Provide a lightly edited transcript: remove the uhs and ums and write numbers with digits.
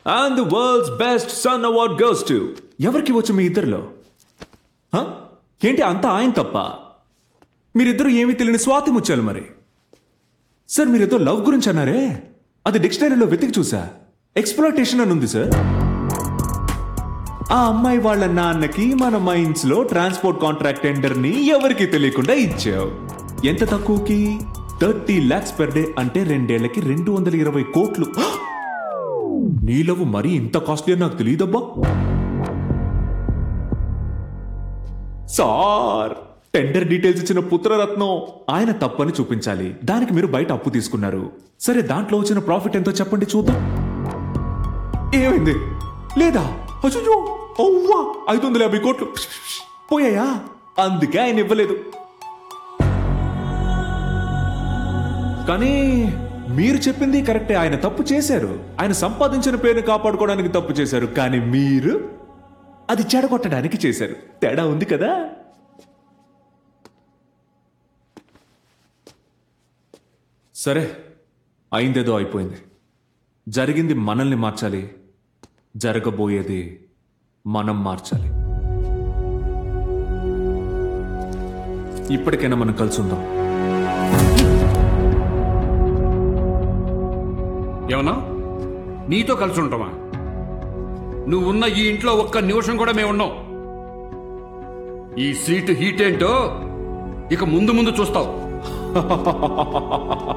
And the world's best son award goes to ఎవరికి వచ్చు మీ ఇద్దరిలో? హ? ఏంటి అంతా ఆయన తప్ప? మీరిద్దరు ఏమీ తెలియని స్వాతి ముచ్చాలు మరి. సార్ మీరేదో లవ్ గురించి అన్నారే, అది డిక్షనరీలో వెతికి చూసా. ఎక్స్‌ప్లాయిటేషన్ అని ఉంది సార్. ఆ అమ్మాయి వాళ్ళ నాన్నకి మన మైన్స్ లో ట్రాన్స్పోర్ట్ కాంట్రాక్ట్ టెండర్ ని ఎవరికి తెలియకుండా ఇచ్చావు. ఎంత తక్కువకి? 30 lakhs per day, అంటే 2 ఏళ్లకి 220 కోట్లు. నీ లవ్ మరీ ఇంత కాస్ట్లీ అని నాకు తెలియదబ్బా. సార్ టెండర్ డీటెయిల్స్ ఇచ్చిన పుత్రరత్నం ఆయన తప్పని చూపించాలి. దానికి మీరు బయట అప్పు తీసుకున్నారు. సరే దాంట్లో వచ్చిన ప్రాఫిట్ ఎంతో చెప్పండి చూద్దాం. ఏమైంది? లేదా? అయ్యో, అవ్వా, 550 కోట్లు పోయాయా? అందుకే ఆయన ఇవ్వలేదు. కానీ మీరు చెప్పింది కరెక్టే, ఆయన తప్పు చేశారు. ఆయన సంపాదించిన పేరుని కాపాడుకోవడానికి తప్పు చేశారు. కానీ మీరు అది చెడగొట్టడానికి చేశారు. తేడా ఉంది కదా. సరే, అయిందేదో అయిపోయింది. జరిగింది మనల్ని మార్చాలి, జరగబోయేది మనం మార్చాలి. ఇప్పటికైనా మనం కలిసి ఉందాం. ఏమన్నా నీతో కలిసి ఉంటామా? నువ్వున్న ఈ ఇంట్లో ఒక్క నిమిషం కూడా మేము ఉన్నాం. ఈ సీటు హీట్ ఏంటో ఇక ముందు ముందు చూస్తావు.